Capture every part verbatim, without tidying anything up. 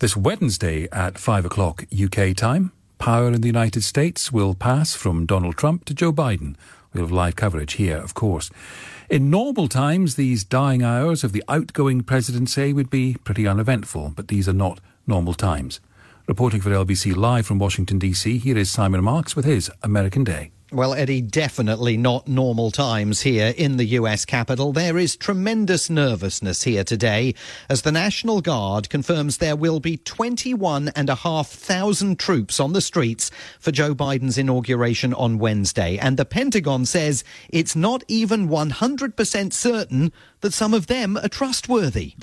This Wednesday at five o'clock U K time, power in the United States will pass from Donald Trump to Joe Biden. We'll have live coverage here, of course. In normal times, these dying hours of the outgoing presidency would be pretty uneventful, but these are not normal times. Reporting for L B C Live from Washington, D C, here is Simon Marks with his American Day. Well, Eddie, definitely not normal times here in the U S capital. There is tremendous nervousness here today as the National Guard confirms there will be twenty-one and a half thousand troops on the streets for Joe Biden's inauguration on Wednesday. And the Pentagon says it's not even one hundred percent certain that some of them are trustworthy.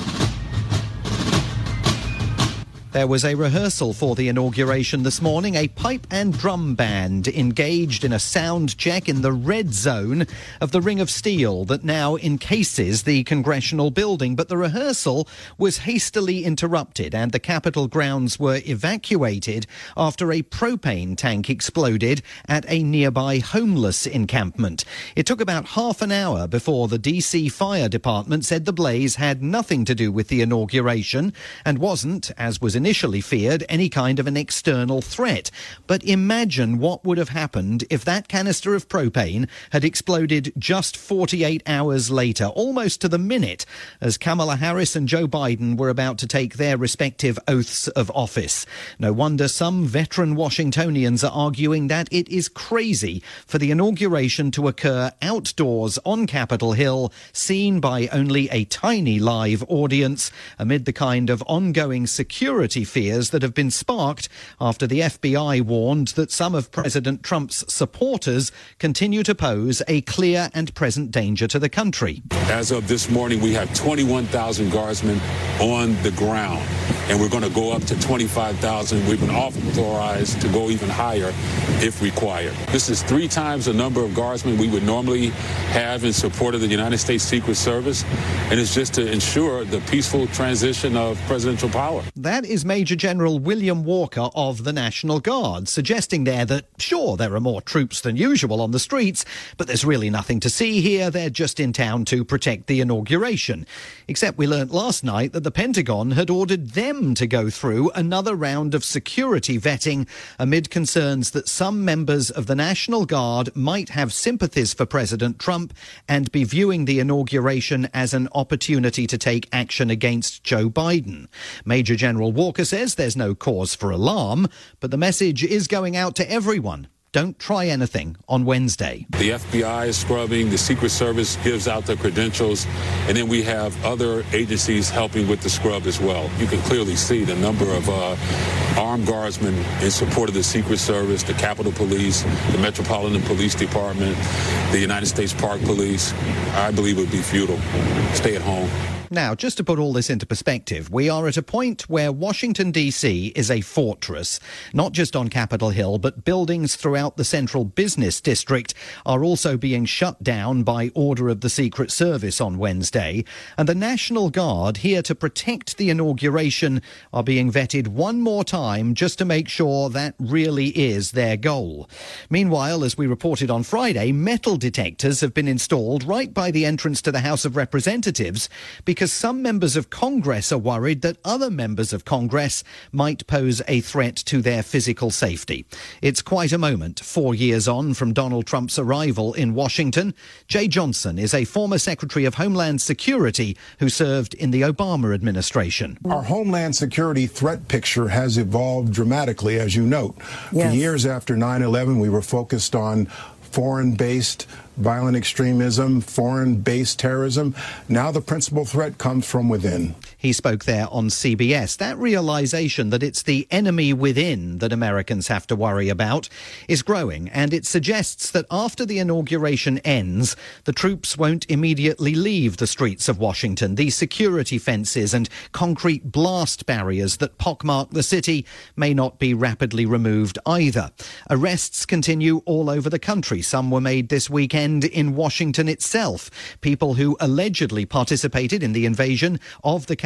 There was a rehearsal for the inauguration this morning. A pipe and drum band engaged in a sound check in the red zone of the Ring of Steel that now encases the congressional building. But the rehearsal was hastily interrupted and the Capitol grounds were evacuated after a propane tank exploded at a nearby homeless encampment. It took about half an hour before the D C Fire Department said the blaze had nothing to do with the inauguration and wasn't, as was initially feared, any kind of an external threat. But imagine what would have happened if that canister of propane had exploded just forty-eight hours later, almost to the minute, as Kamala Harris and Joe Biden were about to take their respective oaths of office. No wonder some veteran Washingtonians are arguing that it is crazy for the inauguration to occur outdoors on Capitol Hill, seen by only a tiny live audience, amid the kind of ongoing security fears that have been sparked after the F B I warned that some of President Trump's supporters continue to pose a clear and present danger to the country. As of this morning, we have twenty-one thousand guardsmen on the ground, and we're going to go up to twenty-five thousand. We've been authorized to go even higher if required. This is three times the number of guardsmen we would normally have in support of the United States Secret Service, and it's just to ensure the peaceful transition of presidential power. That is Major General William Walker of the National Guard, suggesting there that, sure, there are more troops than usual on the streets, but there's really nothing to see here. They're just in town to protect the inauguration. Except we learnt last night that the Pentagon had ordered them to go through another round of security vetting amid concerns that some members of the National Guard might have sympathies for President Trump and be viewing the inauguration as an opportunity to take action against Joe Biden. Major General Walker says there's no cause for alarm, but the message is going out to everyone. Don't try anything on Wednesday. The F B I is scrubbing, the Secret Service gives out the credentials, and then we have other agencies helping with the scrub as well. You can clearly see the number of uh, armed guardsmen in support of the Secret Service, the Capitol Police, the Metropolitan Police Department, the United States Park Police. I believe it would be futile. Stay at home. Now, just to put all this into perspective, we are at a point where Washington, D C is a fortress. Not just on Capitol Hill, but buildings throughout the central business district are also being shut down by order of the Secret Service on Wednesday. And the National Guard, here to protect the inauguration, are being vetted one more time just to make sure that really is their goal. Meanwhile, as we reported on Friday, metal detectors have been installed right by the entrance to the House of Representatives because because some members of Congress are worried that other members of Congress might pose a threat to their physical safety. It's quite a moment, four years on from Donald Trump's arrival in Washington. Jay Johnson is a former Secretary of Homeland Security who served in the Obama administration. Our Homeland Security threat picture has evolved dramatically, as you note. Yes. For years after nine eleven, we were focused on foreign-based violent extremism, foreign-based terrorism. Now the principal threat comes from within. He spoke there on C B S. That realization that it's the enemy within that Americans have to worry about is growing, and it suggests that after the inauguration ends, the troops won't immediately leave the streets of Washington. These security fences and concrete blast barriers that pockmark the city may not be rapidly removed either. Arrests continue all over the country. Some were made this weekend in Washington itself. People who allegedly participated in the invasion of the Capitol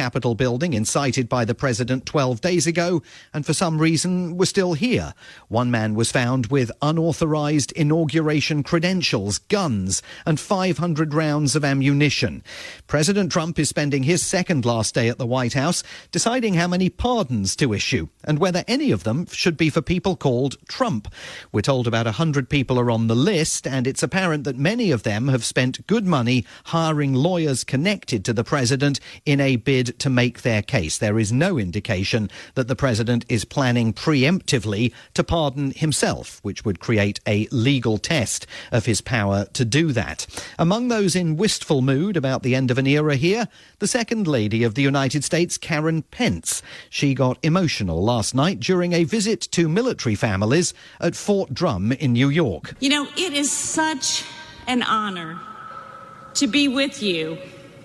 Capitol building incited by the president twelve days ago and for some reason were still here. One man was found with unauthorized inauguration credentials, guns and five hundred rounds of ammunition. President Trump is spending his second last day at the White House deciding how many pardons to issue and whether any of them should be for people called Trump. We're told about one hundred people are on the list, and it's apparent that many of them have spent good money hiring lawyers connected to the president in a bid to make their case. There is no indication that the president is planning preemptively to pardon himself, which would create a legal test of his power to do that. Among those in wistful mood about the end of an era here, the Second Lady of the United States, Karen Pence. She got emotional last night during a visit to military families at Fort Drum in New York. You know, it is such an honor to be with you.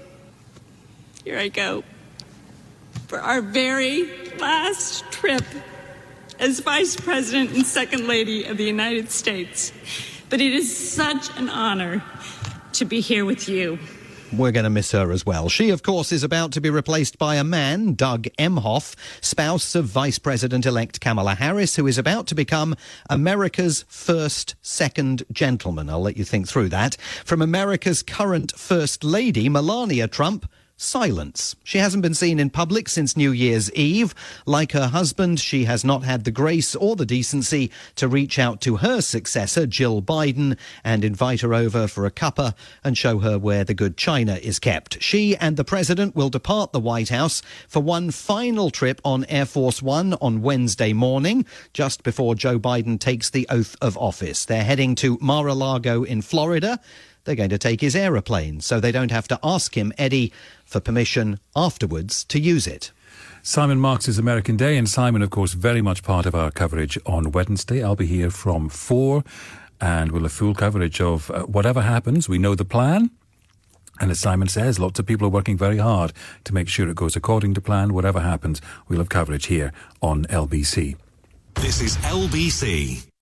Here I go. For our very last trip as Vice President and Second Lady of the United States. But it is such an honor to be here with you. We're going to miss her as well. She, of course, is about to be replaced by a man, Doug Emhoff, spouse of Vice President-elect Kamala Harris, who is about to become America's first second gentleman. I'll let you think through that. From America's current First Lady, Melania Trump, silence. She hasn't been seen in public since New Year's Eve. Like her husband, she has not had the grace or the decency to reach out to her successor, Jill Biden, and invite her over for a cuppa and show her where the good china is kept. She and the president will depart the White House for one final trip on Air Force One on Wednesday morning, just before Joe Biden takes the oath of office. They're heading to Mar-a-Lago in Florida. They're going to take his aeroplane, so they don't have to ask him, Eddie, for permission afterwards to use it. Simon marks his American Day, and Simon, of course, very much part of our coverage on Wednesday. I'll be here from four, and we'll have full coverage of uh, whatever happens. We know the plan. And as Simon says, lots of people are working very hard to make sure it goes according to plan. Whatever happens, we'll have coverage here on L B C. This is L B C.